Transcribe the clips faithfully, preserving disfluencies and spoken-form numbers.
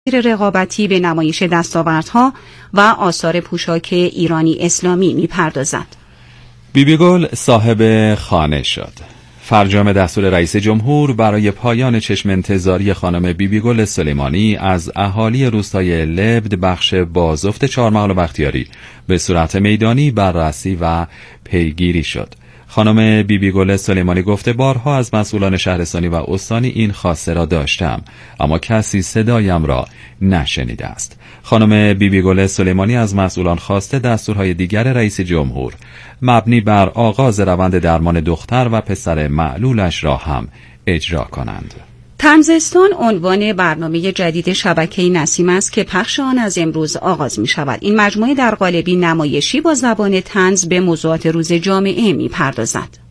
رقابتی به نمایش دستاوردها و آثار پوشاک ایرانی اسلامی می‌پردازد. بیبی گل صاحب خانه شد. فرجام دستور رئیس جمهور برای پایان چشم انتظاری خانم بیبی گل سلیمانی از اهالی روستای لبد بخش بازفت چهارمحال و بختیاری به صورت میدانی بررسی و پیگیری شد. خانم بیبی گل سلیمانی گفته بارها از مسئولان شهرستانی و استانی این خواسته را داشتم، اما کسی صدایم را نشنیده است. خانم بیبی گل سلیمانی از مسئولان خواسته دستورهای دیگر رئیس جمهور مبنی بر آغاز روند درمان دختر و پسر معلولش را هم اجرا کنند. طنزستان عنوان برنامه جدید شبکه نسیم است که پخش آن از امروز آغاز می شود. این مجموعه در قالبی نمایشی با زبان طنز به موضوعات روز جامعه می پردازد.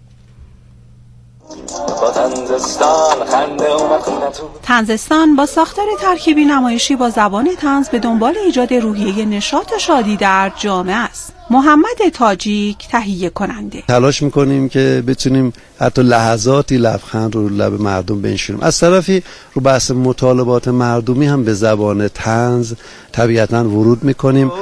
طنزستان با ساختار ترکیبی نمایشی با زبان طنز به دنبال ایجاد روحیه نشاط و شادی در جامعه است. محمد تاجیک تهیه کننده. تلاش میکنیم که بتونیم حتی لحظاتی لبخند رو لب مردم بنشونیم. از طرفی رو بحث مطالبات مردمی هم به زبان طنز طبیعتاً ورود میکنیم.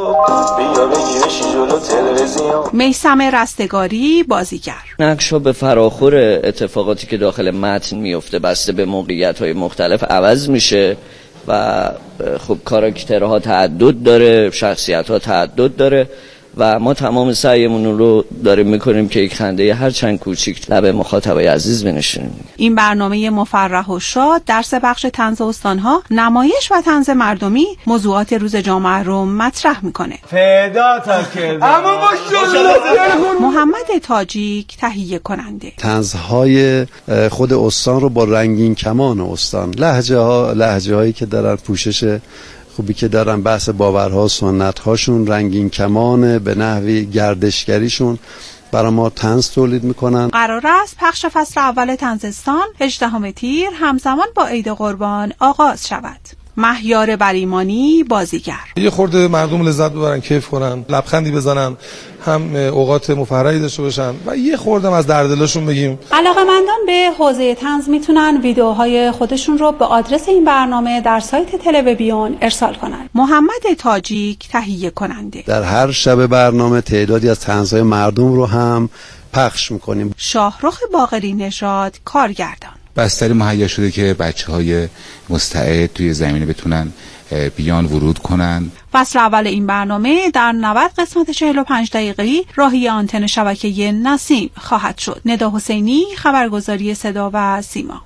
میثم رستگاری بازیگر. نقش‌ها به فراخور اتفاقاتی که داخل متن میفته بسته به موقعیت‌های مختلف عوض میشه و خب کاراکترها تعدد داره، شخصیت‌ها تعدد داره و ما تمام سعیمون رو داریم میکنیم که یک خنده هر چند کوچیک لب مخاطبای عزیز بنشونیم. این برنامه مفرح و شاد در سه بخش طنز استانها، نمایش و طنز مردمی موضوعات روز جامعه رو مطرح میکنه. فدا تا کرده. اما ماشاءالله محمد تاجیک تهیه کننده. طنزهای خود استان رو با رنگین کمان استان، لهجه ها لهجه هایی که دارن، پوشش خوبی که دارن، بحث باورها، سنت‌هاشون، رنگین کمان به نحوی گردشگریشون برای ما طنز تولید میکنن. قرار است پخش فصل اول طنزستان هجدهم تیر همزمان با عید قربان آغاز شود. مهیار بریمانی بازیگر. یه خورده مردم لذت ببرن، کیف کنن، لبخندی بزنن، هم اوقات مفرحی داشته باشن و یه خورده از دردلشون بگیم. علاقه‌مندان به حوزه طنز میتونن ویدیوهای خودشون رو به آدرس این برنامه در سایت تلویزیون ارسال کنن. محمد تاجیک تهیه کننده. در هر شب برنامه تعدادی از طنزهای مردم رو هم پخش میکنیم. شاهرخ باقری نژاد کارگردان. بستری مهیا شده که بچه‌های مستعد توی زمینه بتونن بیان ورود کنن. فصل اول این برنامه در نود قسمت چهل و پنج دقیقه‌ای راهی آنتن شبکه نسیم خواهد شد. ندا حسینی، خبرگزاری صدا و سیما.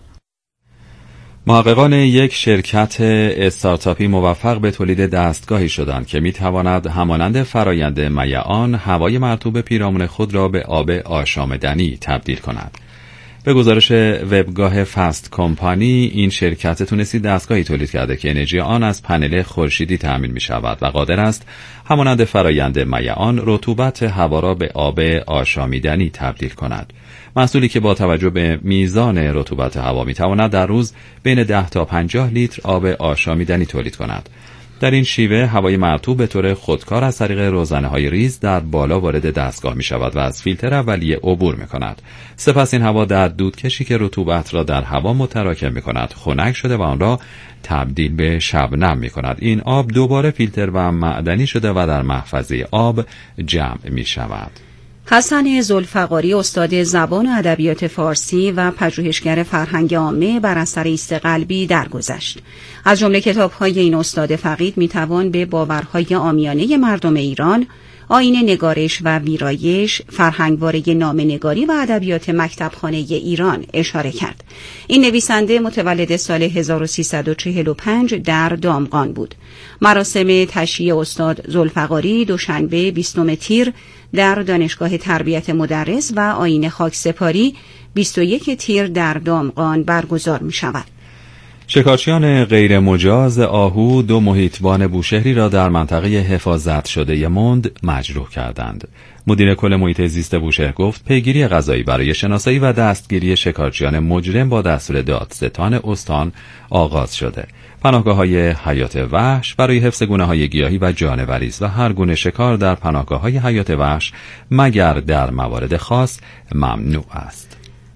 محققان یک شرکت استارتاپی موفق به تولید دستگاهی شدند که می‌تواند همانند فرایند میعان هوای مرطوب پیرامون خود را به آب آشامدنی تبدیل کند. به گزارش وبگاه فست کمپانی، این شرکت تونستی دستگاهی تولید کرده که انرژی آن از پنل خورشیدی تأمین می شود و قادر است همانند فرایند میعان رطوبت هوا را به آب آشامیدنی تبدیل کند. محصولی که با توجه به میزان رطوبت هوا می تواند در روز بین ده تا پنجاه لیتر آب آشامیدنی تولید کند. در این شیوه هوای مرطوب به طور خودکار از طریق روزنه‌های ریز در بالا وارد دستگاه می شود و از فیلتر اولیه عبور می کند. سپس این هوا در دودکشی که رطوبت را در هوا متراکم می کند خنک شده و آن را تبدیل به شبنم می کند. این آب دوباره فیلتر و معدنی شده و در محفظه آب جمع می شود. حسن ذوالفقاری، استاد زبان و ادبیات فارسی و پژوهشگر فرهنگ عامه، بر اثر ایست قلبی درگذشت. از جمله کتاب‌های این استاد فقید می‌توان به باورهای عامیانه مردم ایران، آیین نگارش و ویرایش، فرهنگواره نامه‌نگاری و ادبیات مکتبخانه ایران اشاره کرد. این نویسنده متولد سال هزار و سیصد و چهل و پنج در دامغان بود. مراسم تشییع استاد ذوالفقاری دوشنبه بیستم تیر در دانشگاه تربیت مدرس و آیین خاکسپاری بیست و یک تیر در دامغان برگزار می شود. شکارچیان غیر مجاز آهو دو محیطبان بوشهری را در منطقه حفاظت شده مند مجروح کردند. مدیر کل محیط زیست بوشهر گفت پیگیری قضایی برای شناسایی و دستگیری شکارچیان مجرم با دستور دادستان استان آغاز شده. پناهگاه‌های حیات وحش برای حفظ گونه‌های گیاهی و جانوری است و هر گونه شکار در پناهگاه‌های حیات وحش مگر در موارد خاص ممنوع است.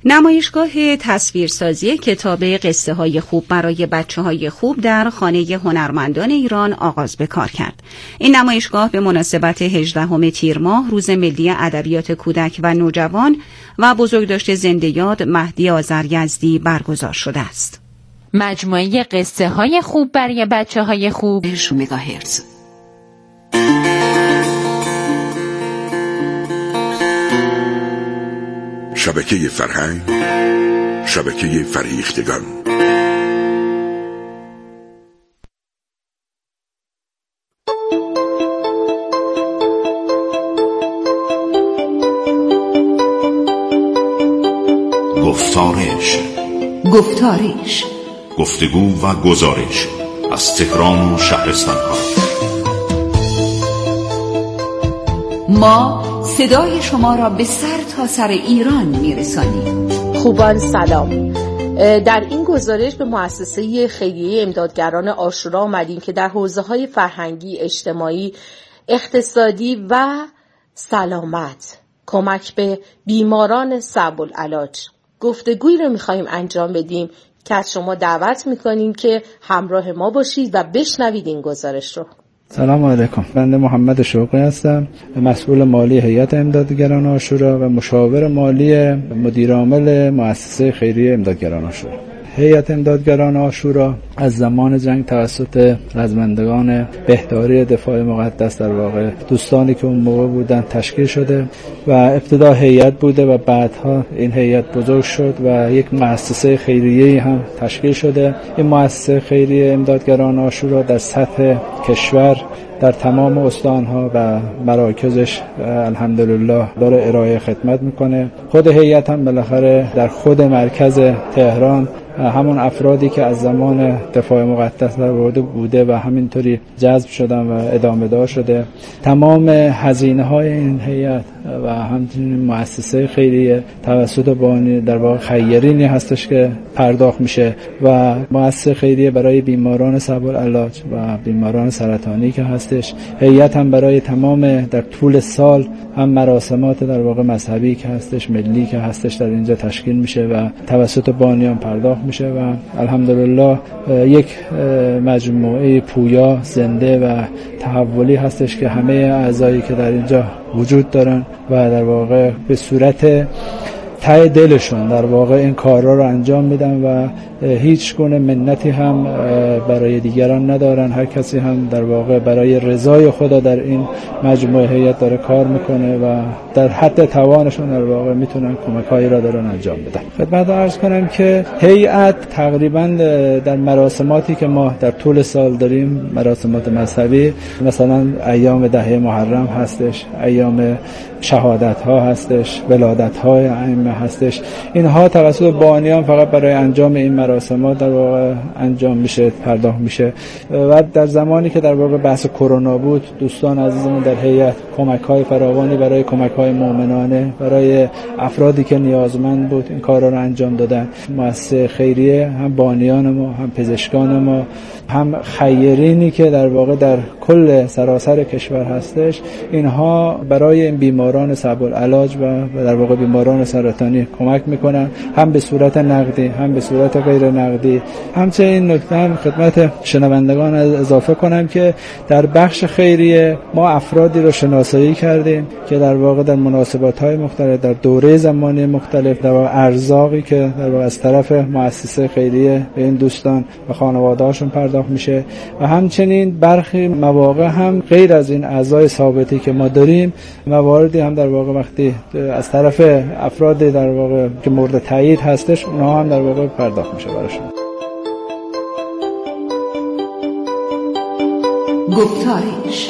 نمایشگاه تصویرسازی کتاب قصه های خوب برای بچه های خوب در خانه هنرمندان ایران آغاز به کار کرد. این نمایشگاه به مناسبت هجدهم تیر ماه روز ملی ادبیات کودک و نوجوان و بزرگداشت زنده یاد مهدی آذریزدی برگزار شده است. مجموعه قصه های خوب برای بچه های خوب مگاهرتز. شبکه فرهنگ، شبکه فریختگان. گفتارش گفتارش گفتگو و گزارش از تهران و شهرستان‌ها. ما صدای شما را به سر تا سر ایران میرسانیم. خوبان سلام. در این گزارش به مؤسسه خیریه امدادگران عاشورا آمدیم که در حوزه‌های فرهنگی، اجتماعی، اقتصادی و سلامت کمک به بیماران صعب العلاج گفتگویی رو می‌خوایم انجام بدیم که از شما دعوت می‌کنیم که همراه ما باشید و بشنوید این گزارش رو. سلام علیکم. بنده محمد شوقی هستم، مسئول مالی هیئت امدادگران عاشورا و مشاور مالی مدیر عامل مؤسسه خیریه امدادگران عاشورا. هیئت امدادگران عاشورا از زمان جنگ توسط رزمندگان بهداری دفاع مقدس، در واقع دوستانی که اون موقع بودن، تشکیل شده و ابتدا هیئت بوده و بعدها این هیئت بزرگ شد و یک مؤسسه خیریه‌ای هم تشکیل شده. این مؤسسه خیریه امدادگران عاشورا در سطح کشور در تمام استانها و مراکزش الحمدلله داره ارائه خدمت میکنه. خود هیئت هم بالاخره در خود مرکز تهران همون افرادی که از زمان دفاع مقدس در ورده بوده و همینطوری جذب شدن و ادامه دار شده. تمام هزینه های این هیئت و همچنین مؤسسه خیریه توسط بانی در واقع خیرینی هستش که پرداخت میشه و مؤسسه خیریه برای بیماران صعب العلاج و بیماران سرطانی که هستش، هیئت هم برای تمام در طول سال هم مراسمات در واقع مذهبی که هستش، ملی که هستش، در اینجا تشکیل میشه و توسط بانیان پرداخت میشه و الحمدلله یک مجموعه پویا، زنده و تحولی هستش که همه اعضایی که در اینجا وجود دارن و در واقع به صورت ته دلشون در واقع این کارا رو انجام میدن و هیچ گونه منتی هم برای دیگران ندارن. هر کسی هم در واقع برای رضای خدا در این مجموعه هیئت داره کار میکنه و در حد توانشون در واقع میتونن کمکایی را دارن انجام بدن. خدمت عرض کنم که هیئت تقریبا در مراسماتی که ما در طول سال داریم، مراسمات مذهبی، مثلا ایام دهه محرم هستش، ایام شهادت ها هستش، ولادت های ائمه هستش، اینها توسط بانیان فقط برای انجام این مراسمات در واقع انجام میشه، پرداخت میشه. و در زمانی که در واقع بحث کرونا بود، دوستان عزیزمون در هیئت کمک های فراوانی برای کمک های مؤمنانه برای افرادی که نیازمند بود این کارا رو انجام دادن. مؤسسه خیریه هم بانیان ما، هم پزشکان ما، هم خیرینی که در واقع در کل سراسر کشور هستش، اینها برای این بیماران صعب العلاج و در واقع بیماران سرطانی کمک میکنن، هم به صورت نقدی هم به صورت غیر نقدی. همچنین نکته هم خدمت شنوندگان اضافه کنم که در بخش خیریه ما افرادی رو شناسایی کردیم که در واقع در مناسبت‌های مختلف، در دوره زمانی مختلف، در واقع ارزاقی که در واقع از طرف مؤسسه خیریه به این دوستان و خانواده‌هاشون پرداخت میشه و همچنین برخی مواقع هم غیر از این اعضای ثابتی که ما داریم، مواردی هم در واقع وقتی از طرف افراد در واقع که مورد تایید هستش، اونها هم در واقع پرداخت میشه براشون. گفتارش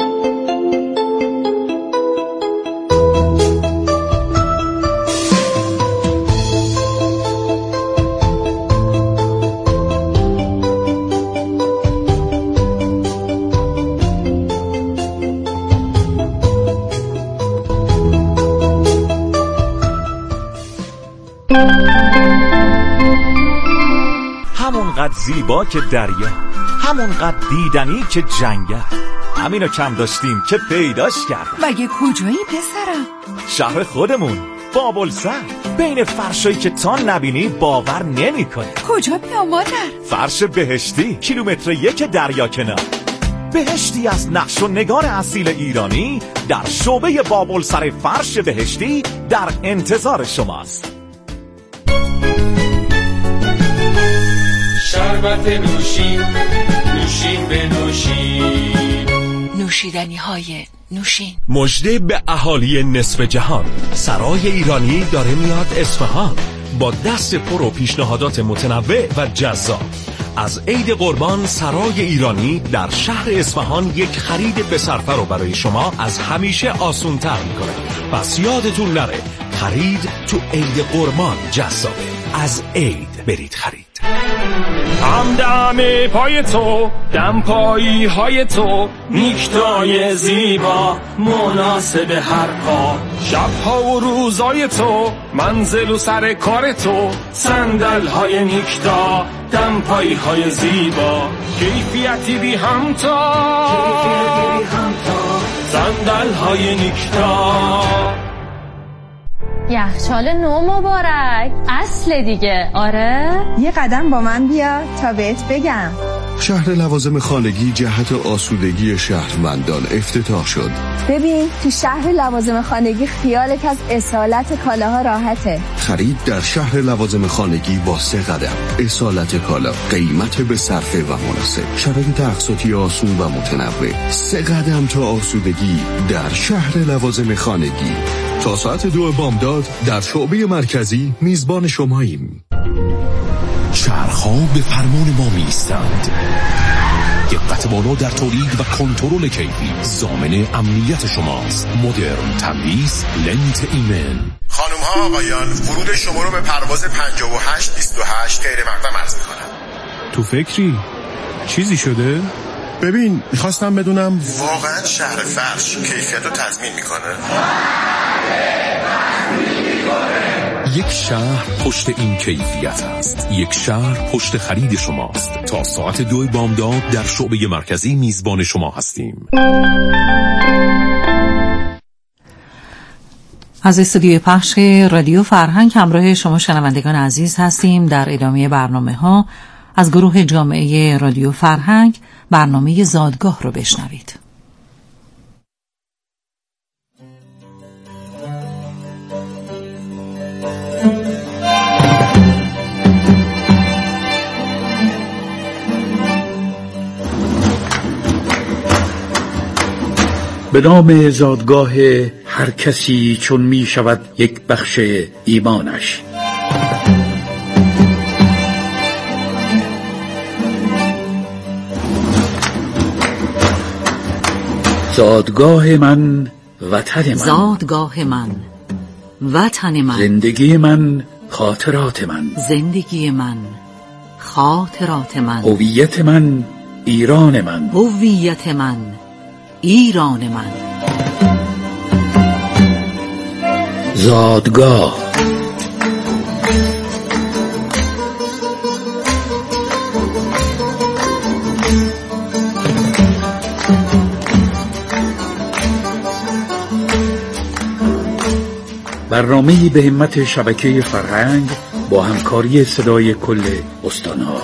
همونقدر زیبا که دریا، همونقدر دیدنی که جنگل، همینو کم داشتیم که پیداش کردم. مگه کجایی پسرم؟ شهر خودمون، بابلسر، بین فرشایی که تا نبینی باور نمی کنی. کجا بیام مادر؟ فرش بهشتی، کیلومتر یک دریا کنار. بهشتی از نقش و نگار اصیل ایرانی در شعبه بابلسر فرش بهشتی در انتظار شماست. شربت نوشین، نوشین به نوشین، نوشیدنی های نوشین. مژده به اهالی نصف جهان، سرای ایرانی داره میاد اصفهان با دست پر و پیشنهادات متنوع و جذاب. از عید قربان سرای ایرانی در شهر اصفهان یک خرید به صرفه رو برای شما از همیشه آسان‌تر میکنه. پس یادتون نره خرید تو عید قربان جذابه. از عید برید خرید. همدم پای تو، دم پایی های تو، نیکتای زیبا مناسب هر پا، شبها و روزای تو، منزل و سر کار تو، صندل های نیکتا، دم پایی های زیبا، کیفیتی بی همتا، صندل های نیکتا. یخچال نو مبارک، اصل دیگه. آره یه قدم با من بیا تا بهت بگم. شهر لوازم خانگی جهت آسودگی شهروندان افتتاح شد. ببین تو شهر لوازم خانگی خیالت از اصالت کالاها راحته. خرید در شهر لوازم خانگی با سه قدم. اصالت کالا، قیمت به صرفه و مناسب، شرایط اقساطی آسون و متنوع. سه قدم تا آسودگی در شهر لوازم خانگی. تا ساعت دو بامداد در شعبه مرکزی میزبان شماییم. شهرها به فرمان ما میستند. دقت بالا در تولید و کنترل کیفی ضامن امنیت شماست. مدرن تمیز لنت ایمن. خانم ها آقایان، ورود شما رو به پرواز پنجاه و هشت بیست و هشت غیر مقدم عرض میکنم. تو فکری؟ چیزی شده؟ ببین میخواستم بدونم واقعا شهر فرش کیفیت رو تضمین میکنه؟ یک شهر پشت این کیفیت است. یک شهر پشت خرید شماست. تا ساعت دو بامداد در شعبه مرکزی میزبان شما هستیم. از استودیوی پخش رادیو فرهنگ همراه شما شنوندگان عزیز هستیم. در ادامه برنامه ها از گروه جامعه رادیو فرهنگ برنامه زادگاه رو بشنوید. به نام زادگاه هر کسی چون می شود یک بخش ایمانش. زادگاه من وطن من، زادگاه من وطن من، زندگی من خاطرات من، زندگی من خاطرات من، هویت من ایران من، هویت من ایران من. زادگاه برنامه‌ای به همت شبکه فرهنگ با همکاری صدای کل استان‌ها.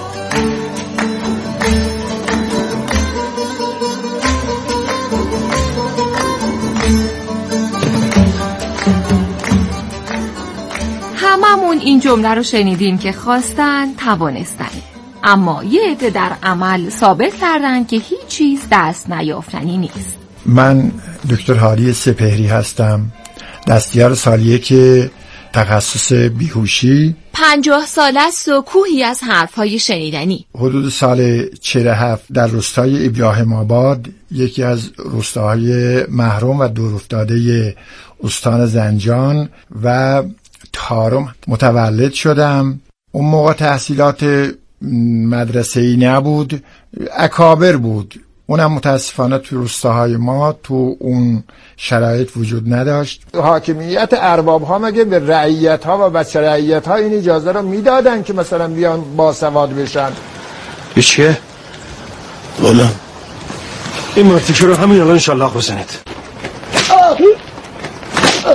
هممون این جمله رو شنیدیم که خواستن توانستن، اما یه عده در عمل ثابت کردن که هیچ چیز دست نیافتنی نیست. من دکتر هادی سپهری هستم، دستیار سالیه که تخصص بیهوشی. پنجاه سال است و کوهی از حرفهای شنیدنی. حدود سال چهل و هفت در روستای ابراهیم آباد، یکی از روستاهای محروم و دورافتاده استان زنجان و تارم متولد شدم. اون موقع تحصیلات مدرسه‌ای نبود، اکابر بود. اونم متاسفانه تو روستاهای ما تو اون شرایط وجود نداشت. حاکمیت ارباب ها مگه به رعیت ها و بچه رعیت ها این اجازه رو میدادن که مثلا بیان باسواد بشن؟ به چیه؟ والا این مرتکه رو همین الان انشالله بزنید.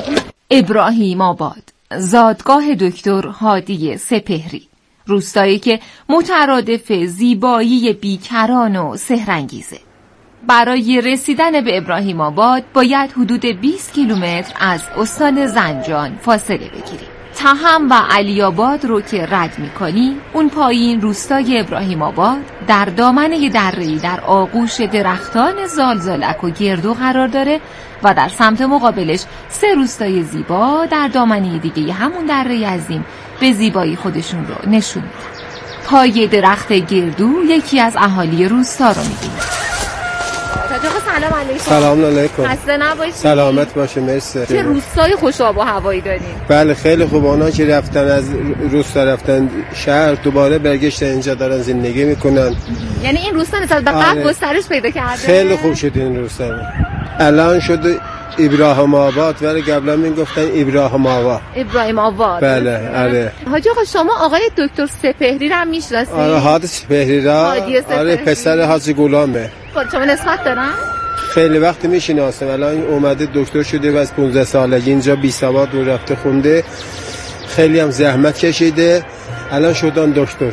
ابراهیم آباد، زادگاه دکتر هادی سپهری، روستایی که مترادف زیبایی بیکران و سحرانگیزه. برای رسیدن به ابراهیم آباد باید حدود بیست کیلومتر از استان زنجان فاصله بگیریم. تهم و علی آباد رو که رد می‌کنی، اون پایین روستای ابراهیم آباد در دامنه دره‌ای در آغوش درختان زالزالک و گردو قرار داره و در سمت مقابلش سه روستای زیبا در دامنه دیگه همون دره عظیم به زیبایی خودشون رو نشون میدن. پای درخت گردو یکی از اهالی روستا رو می‌بینه. سلام علیکم. سلام علیکم. خسته نباشید. سلامت باشه، مرسی. چه روستای خوش آب و هوایی دارین. بله خیلی خوب. اونا که رفتن از روستا رفتن شهر دوباره برگشتن اینجا دارن زندگی میکنن. یعنی این روستا نسبت به قبل گسترش پیدا کرده. خیلی خوب شد این روستا. الان شد ابراهیم آباد، ولی قبلا میگفتن ابراهیم آباد. ابراهیم آباد. بله آره. حاجی آقا شما آقای دکتر سپهری رو هم میشناسید؟ آره هادی سپهری را. آره پسر حاجی غلامه. شما نسبت دارن؟ خیلی وقت میشناسم. الان اومده دکتر شده و از پانزده سالگی اینجا بی سواد رو رفته خونده، خیلی هم زحمت کشیده، الان شدن دکتر.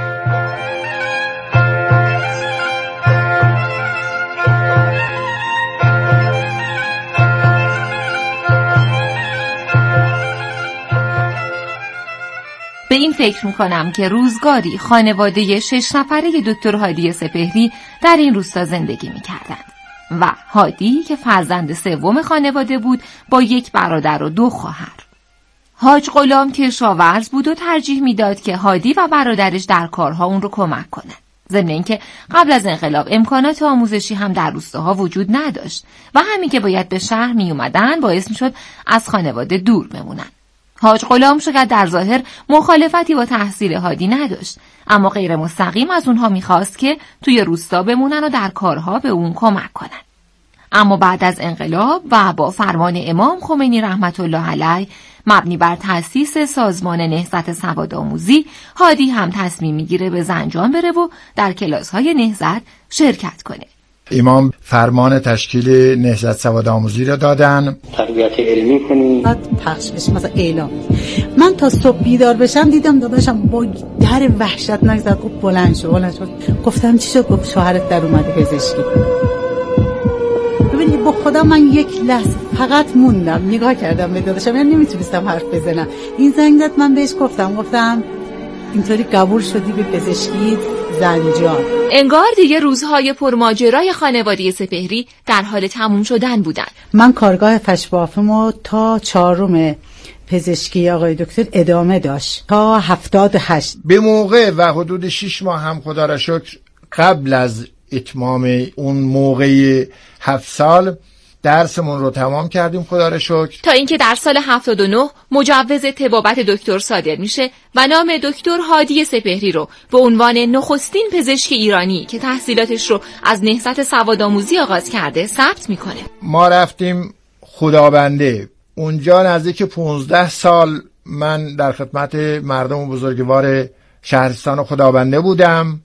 به این فکر میکنم که روزگاری خانواده شش نفره دکتر هادی سپهری در این روستا زندگی میکردند و هادی که فرزند سوم خانواده بود با یک برادر و دو خواهر. حاج غلام کشاورز بود و ترجیح میداد که هادی و برادرش در کارها اون رو کمک کنند. ضمن اینکه قبل از انقلاب امکانات آموزشی هم در روستاها وجود نداشت و همین که باید به شهر می اومدن باعث میشد از خانواده دور بمونن. حاج غلام شاید در ظاهر مخالفتی با تحصیل هادی نداشت، اما غیر مستقیم از اونها میخواست که توی روستا بمونن و در کارها به اون کمک کنن. اما بعد از انقلاب و با فرمان امام خمینی رحمت الله علیه مبنی بر تأسیس سازمان نهضت سوادآموزی، هادی هم تصمیم میگیره به زنجان بره و در کلاس‌های نهضت شرکت کنه. امام فرمان تشکیل نهضت سوادآموزی را دادن. تربیت علمی کنیم. بعد پخش بشه مثلا اعلام. من تا صبح بیدار بشم دیدم داداشم با در وحشتناک زد، گفت بلند شو بلند شو. گفتم چی شد؟ گفت شوهرت در اومده پزشکی. ببینید با خدا من یک لحظه فقط موندم، نگاه کردم به داداشم، یعنی نمیتونستم حرف بزنم. این زنگ زد، من بهش گفتم گفتم اینطوری قبول شدی به پزشکی زنجان. انگار دیگه روزهای پرماجرای خانواده سپهری در حال تموم شدن بودن. من کارگاه فشبافمو تا چهارم پزشکی آقای دکتر ادامه داشت تا هفتاد و هشت. به موقع و حدود شش ماه هم خدا را شکر قبل از اتمام اون موقع هفت سال درسمون رو تمام کردیم خدا را شکر، تا اینکه در سال هفتاد و نه مجوز طبابت دکتر صادر میشه و نام دکتر هادی سپهری رو به عنوان نخستین پزشک ایرانی که تحصیلاتش رو از نهضت سوادآموزی آغاز کرده ثبت میکنه. ما رفتیم خدابنده، اونجا نزدیک پانزده سال من در خدمت مردم بزرگوار شهرستان خدابنده بودم.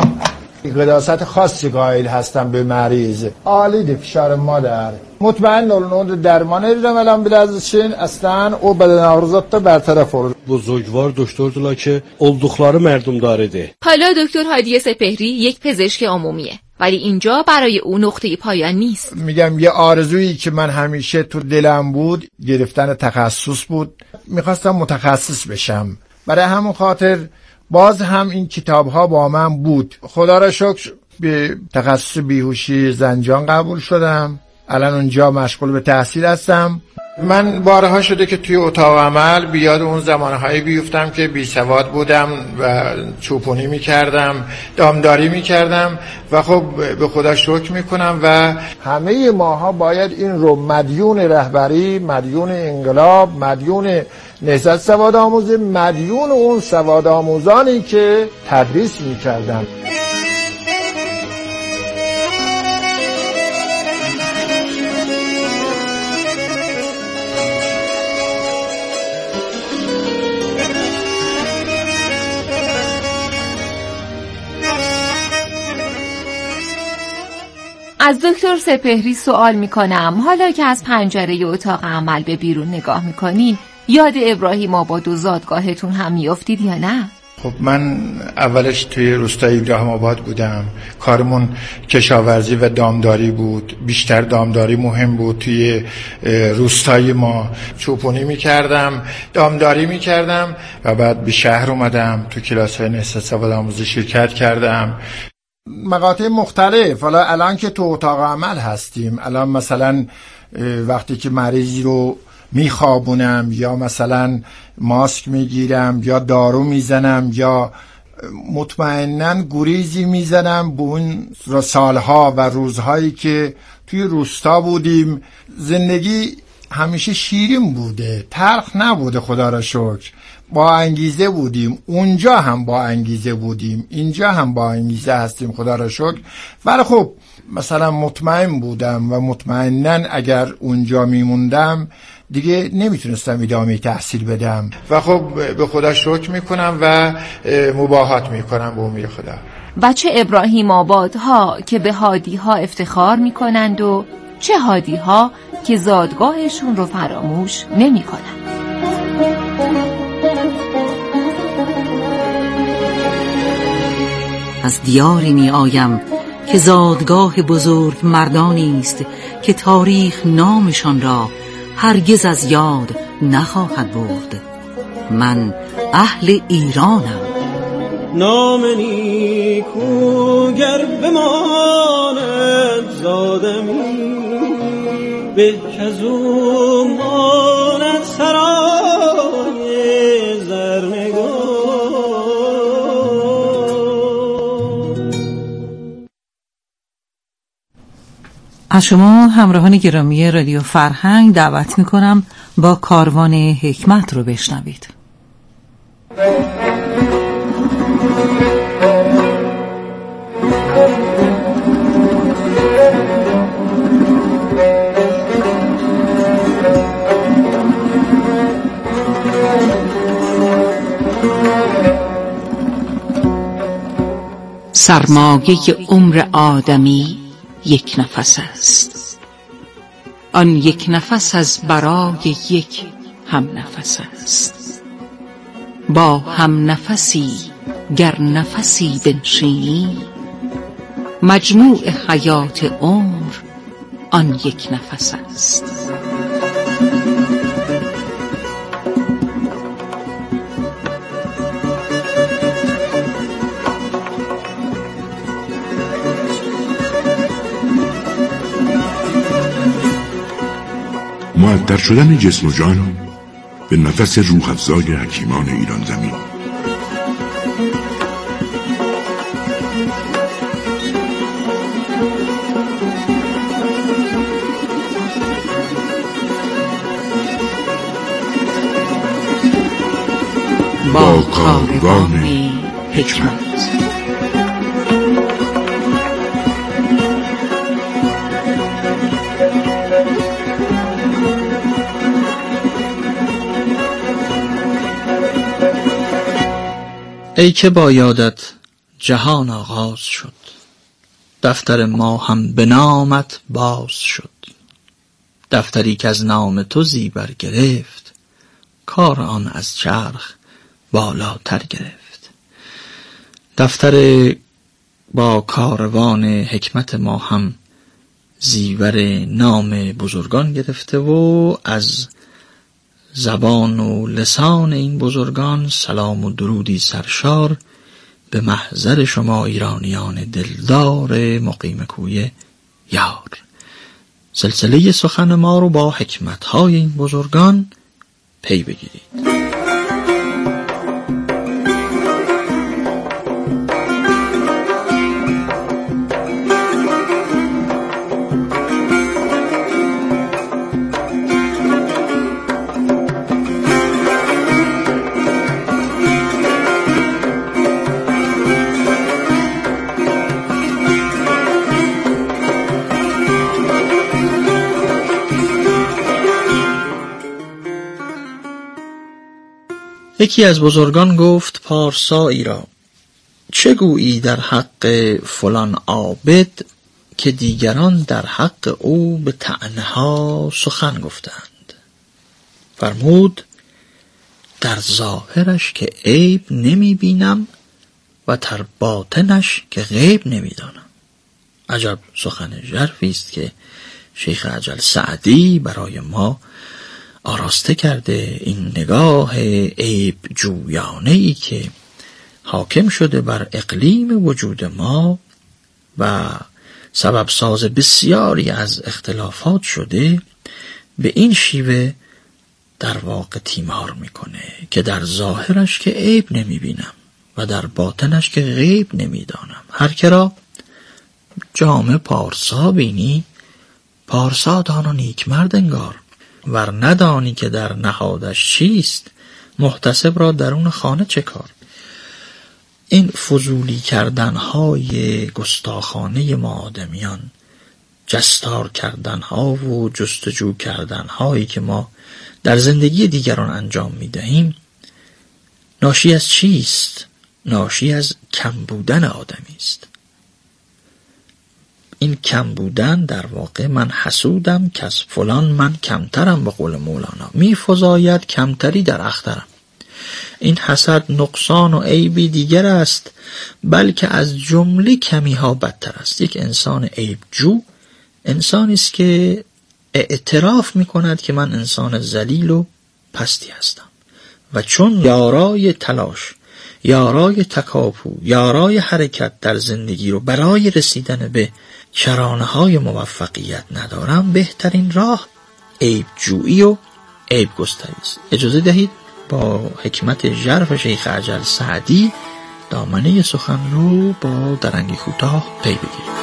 قداست خاصی قائل هستم به مریض. عالی فشار مادر مطمئن اون درمانه رو الان bilazçin اصلا o beden ağrızatta برطرف olur. بزرگوار دکتردلا که oldukları mərdumdaridir. حالا دکتر هادی سپهری یک پزشک عمومیه، ولی اینجا برای او نقطه پایان نیست. میگم یه آرزویی که من همیشه تو دلم بود گرفتن تخصص بود. میخواستم متخصص بشم، برای همون خاطر باز هم این کتاب ها با من بود. خدا را شکر به تخصص بیهوشی زنجان قبول شدم، الان اونجا مشغول به تحصیل هستم. من بارها شده که توی اتاق عمل بیاد اون زمانهایی بیفتم که بی سواد بودم و چوپونی میکردم، دامداری میکردم و خب به خدا شکر میکنم و همه ماها باید این رو مدیون رهبری، مدیون انقلاب، مدیون نهضت سوادآموزی، مدیون اون سوادآموزانی که تدریس میکردن. از دکتر سپهری سوال میکنم حالا که از پنجره اتاق عمل به بیرون نگاه میکنین یاد ابراهیم آباد و زادگاهتون هم میافتید یا نه؟ خب من اولش توی روستای ابراهیم آباد بودم. کارمون کشاورزی و دامداری بود. بیشتر دامداری مهم بود توی روستای ما. چوپونی میکردم، دامداری میکردم و بعد به شهر اومدم. تو کلاس‌های نصف سواد آموزشی شرکت کردم. مقاطع مختلف. حالا الان که تو اتاق عمل هستیم، الان مثلا وقتی که مریضی رو میخوابونم یا مثلا ماسک میگیرم یا دارو میزنم یا مطمئناً گریزی میزنم به اون سالها و روزهایی که توی روستا بودیم. زندگی همیشه شیرین بوده، تلخ نبوده، خدا را شکر. با انگیزه بودیم، اونجا هم با انگیزه بودیم، اینجا هم با انگیزه هستیم، خدا را شکر. ولی خب مثلا مطمئن بودم و مطمئناً اگر اونجا میموندم دیگه نمیتونستم ادامه تحصیل بدم و خب به خدا شکر میکنم و مباهات میکنم به امید خدا. بچه ابراهیم آبادها که به هادیها افتخار میکنند و چه هادیها که زادگاهشون رو فراموش نمیکنند. از دیاری می آیم که زادگاه بزرگ مردانی است که تاریخ نامشان را هرگز از یاد نخواهد برد. من اهل ایرانم. نام نیکو گر بماند زادمی به کزو ماند سرای زرنگار. از شما همراهان گرامی رادیو فرهنگ دعوت میکنم با کاروان حکمت رو بشنوید. سرمایه عمر آدمی یک نفس است، آن یک نفس از برای یک هم نفس است. با هم نفسی گر نفسی بنشینی، مجموع حیات عمر آن یک نفس است. معطر شدن جسم و جان به نفس روح افزای حکیمان ایران زمین. با کاروان حکمت. ای که با یادت جهان آغاز شد، دفتر ما هم به نامت باز شد. دفتری که از نام تو زیبر گرفت، کار آن از چرخ بالاتر گرفت. دفتر با کاروان حکمت ما هم زیور نام بزرگان گرفته و از زبان و لسان این بزرگان سلام و درودی سرشار به محضر شما ایرانیان دلدار مقیم کوی یار. سلسله سخن ما رو با حکمت‌های این بزرگان پی بگیرید. یکی از بزرگان گفت پارسایی را: چه گویی در حق فلان عابد که دیگران در حق او به طعنه‌ها سخن گفتند. فرمود در ظاهرش که عیب نمی بینم و در باطنش که غیب نمی دانم. عجب سخن ژرفی است که شیخ عجل سعدی برای ما آراسته کرده. این نگاه عیب جویانه ای که حاکم شده بر اقلیم وجود ما و سبب ساز بسیاری از اختلافات شده، به این شیوه در واقع تیمار میکنه که در ظاهرش که عیب نمیبینم و در باطنش که غیب نمیدانم. هر که را جامه پارسا بینی، پارسا دان و نیک مرد انگار. ور ندانی که در نهادش چیست، محتسب را درون خانه چه کار. این فضولی کردنهای گستاخانه ما آدمیان، جستار کردنها و جستجو کردنهایی که ما در زندگی دیگران انجام میدهیم، ناشی از چیست؟ ناشی از کم بودن آدمی است. این کم بودن در واقع من حسودم که از فلان من کمترم، به قول مولانا می فزاید کمتری در اخترم. این حسد نقصان و عیبی دیگر است، بلکه از جمله کمی ها بدتر است. یک انسان عیب جو انسانی است که اعتراف می کند که من انسان ذلیل و پستی هستم و چون یارای تلاش، یارای تکاپو، یارای حرکت در زندگی رو برای رسیدن به شرانه های موفقیت ندارم، بهترین راه عیب جویی و عیب گستری است. اجازه دهید با حکمت ژرف شیخ عجل سعدی دامنه سخن رو با درنگی کوتاه پی بگیریم.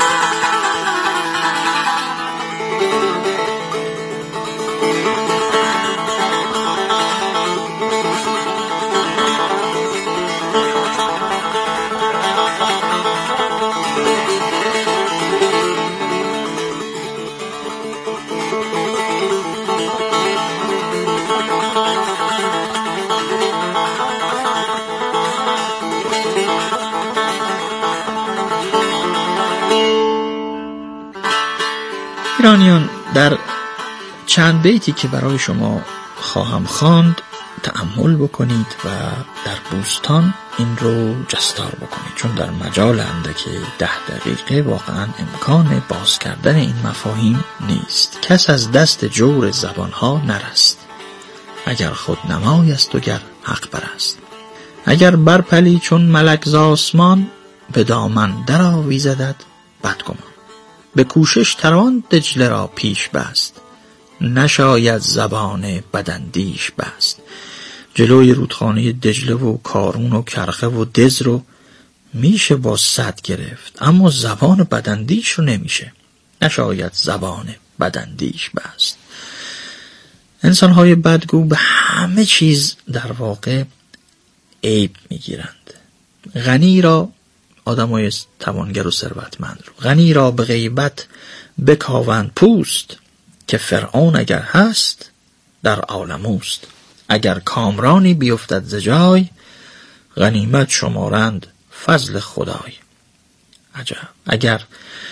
ایرانیان، در چند بیتی که برای شما خواهم خواند تأمل بکنید و در بوستان این رو جستار بکنید، چون در مجال اندک ده دقیقه واقعا امکان باز کردن این مفاهیم نیست. کس از دست جور زبانها نرست، اگر خود نمای است و گر حق برست. اگر برپلی چون ملک ز آسمان، به دامن در آویزدت بدگمان. به کوشش توان دجله را پیش بست، نشاید زبان بداندیش بست. جلوی رودخانه دجله و کارون و کرخه و دز رو میشه با صد گرفت، اما زبان بداندیش رو نمیشه. نشاید زبان بداندیش بست. انسان‌های بدگو به همه چیز در واقع عیب میگیرند. غنی را، آدمای توانگر و ثروتمند رو، غنی را به غیبت بکاوند پوست، که فرعون اگر هست در عالم اوست. اگر کامرانی بیفتد ز جای، غنیمت شمارند فضل خدای. عجب. اگر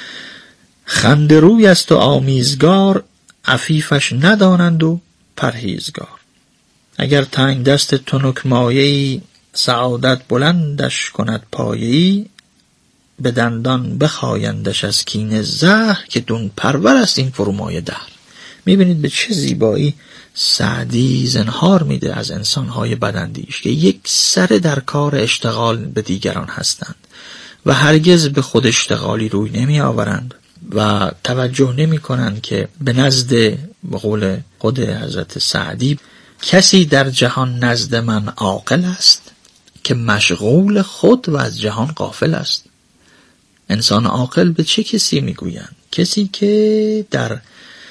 خنده روی است و آمیزگار، عفیفش ندانند و پرهیزگار. اگر تنگ دست تنک مایه‌ای، سعادت بلندش کند پایه‌ای. به دندان بخایندش از کینه زهر، که دون پرور است این فرومایه دهر. میبینید به چه زیبایی سعدی زنهار میده از انسانهای بداندیش که یک سر در کار اشتغال به دیگران هستند و هرگز به خود اشتغالی روی نمی آورند و توجه نمی کنند که به نزد، به قول خود حضرت سعدی، کسی در جهان نزد من عاقل است که مشغول خود و از جهان غافل است. انسان عاقل به چه کسی میگویند؟ کسی که در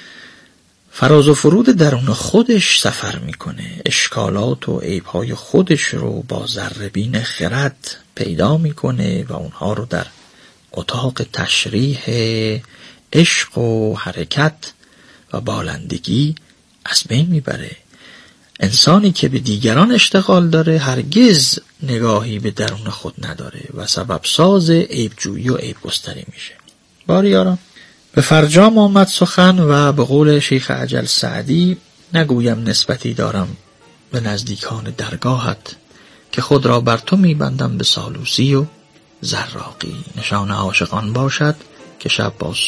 فراز و فرود درون خودش سفر میکنه، اشکالات و عیبهای خودش رو با ذره‌بین خرد پیدا میکنه و اونها رو در اتاق تشریح عشق و حرکت و بالندگی از بین میبره. انسانی که به دیگران اشتغال داره هرگز نگاهی به درون خود نداره و سبب ساز عیبجویی و عیب گستری میشه. باری یارم. به فرجام آمد سخن و به قول شیخ عجل سعدی نگویم نسبتی دارم به نزدیکان درگاهت که خود را بر تو میبندم به سالوسی و زراقی. نشان عاشقان باشد که شب با